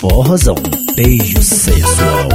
Forrozão, beijo sensual.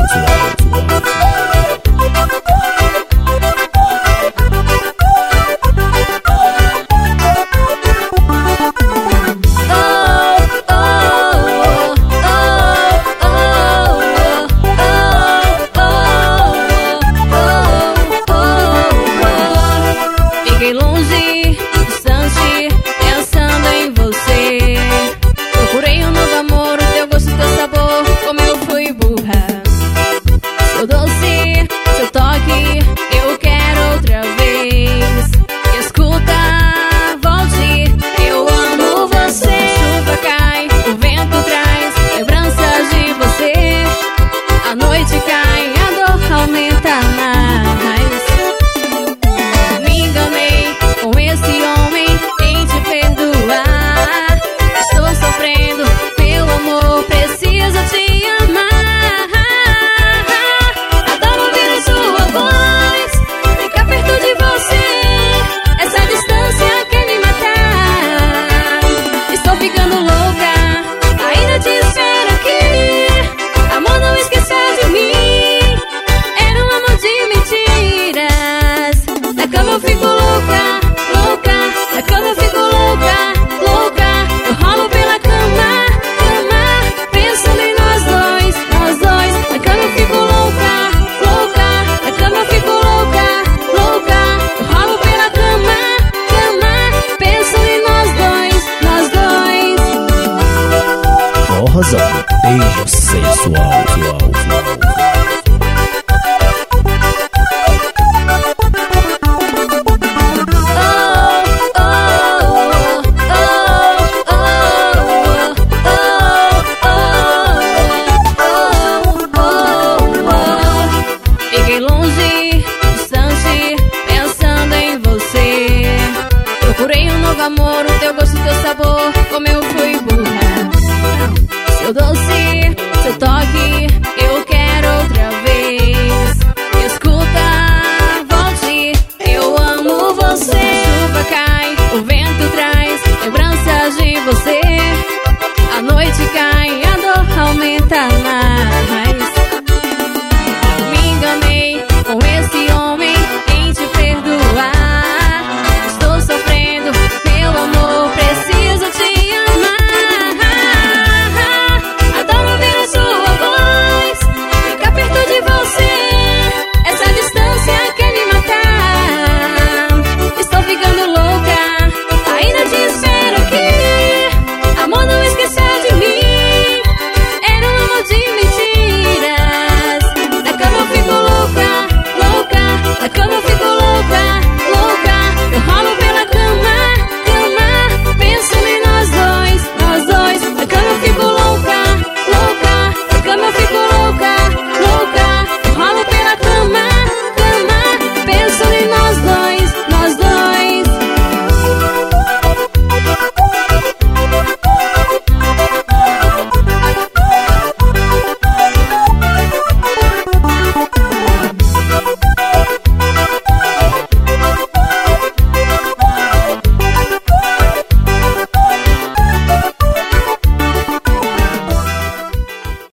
Fiquei longe, distante, pensando em você. Procurei um novo amor, teu gosto, teu sabor, como eu fui burra. Seu doce, seu toque, eu quero outra vez. Escuta, volte, eu amo você. Chuva cai, o vento traz lembranças de você. A noite cai, a dor aumenta mais. Me enganei com esse homem em te perdoar. Estou sofrendo, meu amor, preciso te amar. Adoro ouvir a sua voz, ficar perto de você. Essa distância quer me matar. Estou ficando louca, ainda te espero aqui. Amor, não esqueça de mim. Era um amor de mentiras. Na cama eu fico louca, louca. Na cama eu fico louca, louca. Eu rolo pela cama, cama. Pensando em nós dois, nós dois. Na cama eu fico louca, louca. Na cama eu fico louca, louca. Eu rolo pela cama, cama. Pensando em nós dois, nós dois. Forrozão, beijo sensual.